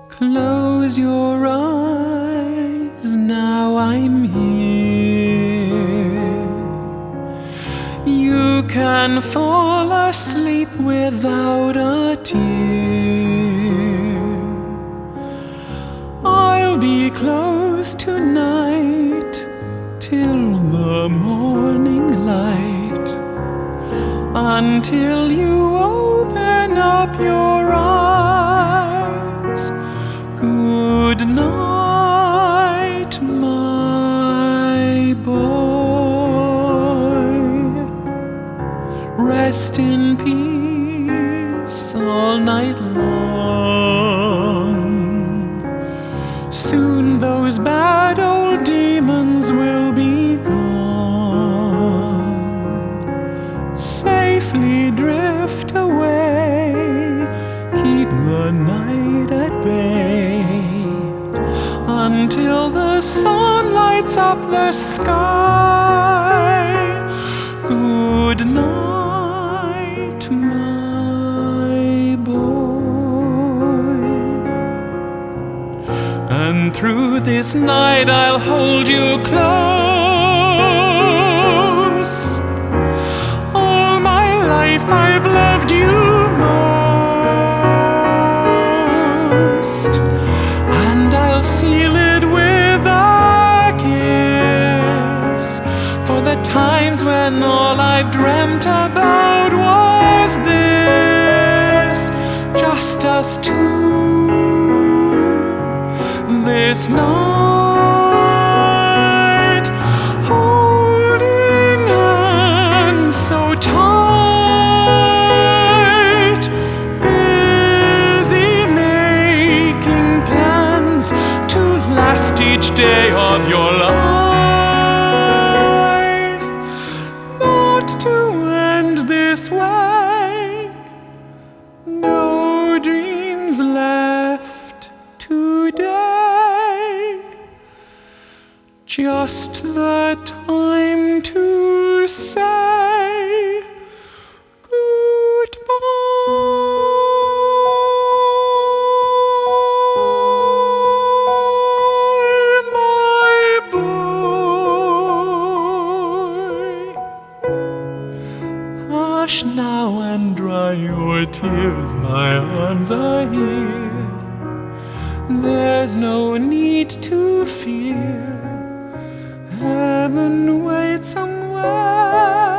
Close your eyes, now I'm here. You can fall asleep without a tear. I'll be close tonight till the morning light, until you open up your eyes. Good night, my boy. Rest in peace all night long. Soon those bad old demons will be gone. Safely drift away, keep the night at bay, until the sun lights up the sky. Good night, my boy. And through this night I'll hold you close. All my life I've loved you most, and I'll seal it with a kiss, for the times when all I've dreamt about was this, just us two. This night, holding hands so tight, busy making plans to last each day of your life, not to end this way. No dreams left today, just the time to say goodbye, my boy. Hush now and dry your tears, my arms are here. There's no need to fear, heaven waits somewhere.